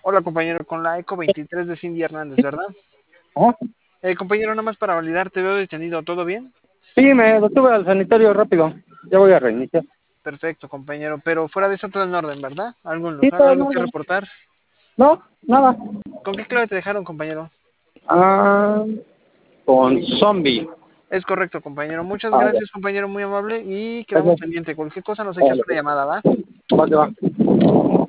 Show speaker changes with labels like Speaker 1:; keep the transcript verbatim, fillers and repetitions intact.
Speaker 1: Hola, compañero, con la Eco veintitrés de Cindy Hernández, ¿verdad?
Speaker 2: Ajá.
Speaker 1: Eh, compañero, nada más para validar, te veo detenido, ¿todo bien?
Speaker 2: Sí, me detuve al sanitario rápido. Ya voy a reiniciar.
Speaker 1: Perfecto, compañero, pero fuera de eso todo en orden, ¿verdad? ¿Algo,
Speaker 2: Sí, todo en
Speaker 1: algo que
Speaker 2: orden.
Speaker 1: reportar?
Speaker 2: No, nada.
Speaker 1: ¿Con qué clave te dejaron, compañero?
Speaker 2: Ah, con zombie.
Speaker 1: Es correcto, compañero. Muchas
Speaker 2: Ah, ya.
Speaker 1: gracias, compañero, muy amable, y quedamos
Speaker 2: Gracias.
Speaker 1: pendiente. Cualquier cosa nos echas
Speaker 2: Órale,
Speaker 1: una
Speaker 2: pues.
Speaker 1: llamada, ¿va?
Speaker 2: Va que va.